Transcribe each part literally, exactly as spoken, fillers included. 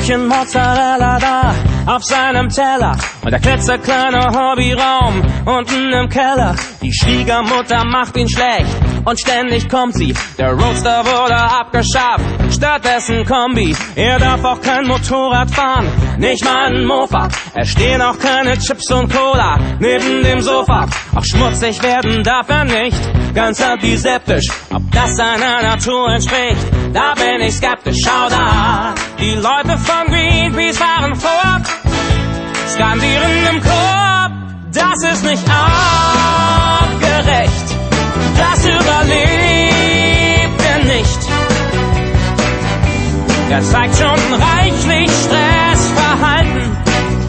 Stückchen Mozzarella da auf seinem Teller und der klitzekleine Hobbyraum unten im Keller. Die Schwiegermutter macht ihn schlecht und ständig kommt sie. Der Roadster wurde abgeschafft, stattdessen Kombi. Er darf auch kein Motorrad fahren, nicht mal ein Mofa. Es stehen auch keine Chips und Cola neben dem Sofa. Auch schmutzig werden darf er nicht, ganz antiseptisch. Ob das seiner Natur entspricht, da bin ich skeptisch. Schau da, die Leute von Greenpeace fahren fort, skandieren im Chor, das ist nicht artgerecht. Das überlebt er nicht. Er zeigt schon reichlich Stressverhalten.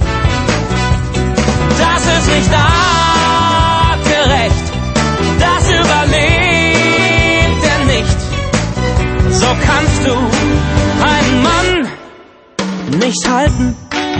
Das ist nicht artgerecht. Das überlebt er nicht. So kannst du einen Mann nicht halten.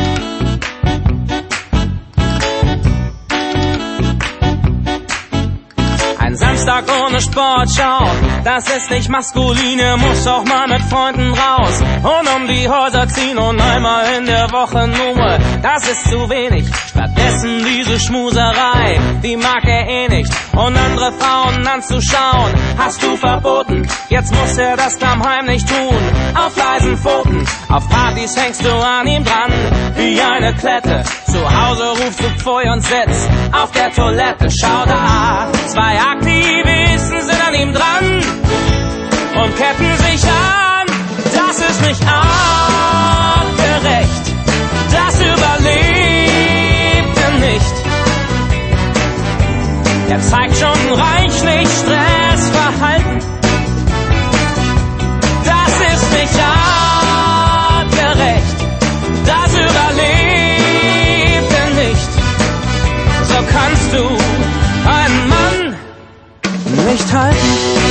Ein Samstag ohne Sportschau, das ist nicht maskulin, er muss auch mal mit Freunden raus und um die Häuser ziehen und einmal in der Woche nur, das ist zu wenig. Stattdessen diese Schmuserei, die mag er eh nicht. Und andere Frauen anzuschauen, hast du verboten. Jetzt muss er das daheim heimlich tun, auf leisen Pfoten. Auf Partys hängst du an ihm dran, wie eine Klette. Zu Hause rufst du Pfui und sitzt auf der Toilette. Schau da, zwei Aktivisten sind an ihm dran und ketten sich an. Das ist nicht artgerecht, das überlebt er nicht. Er zeigt schon reichlich Stressverhalten. Das ist nicht artgerecht, das überlebt er nicht. So kannst du einen Mann nicht halten.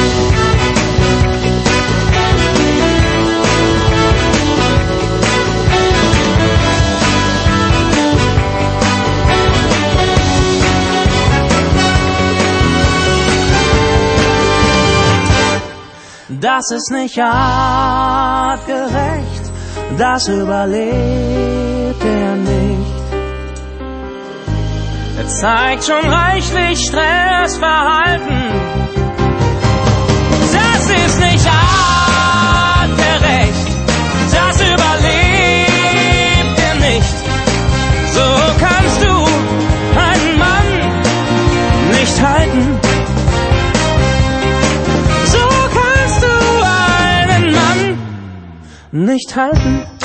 Das ist nicht artgerecht, das überlebt er nicht. Er zeigt schon reichlich Stressverhalten. Das ist nicht artgerecht, das überlebt er nicht. So kannst du einen Mann nicht halten. Nicht halten.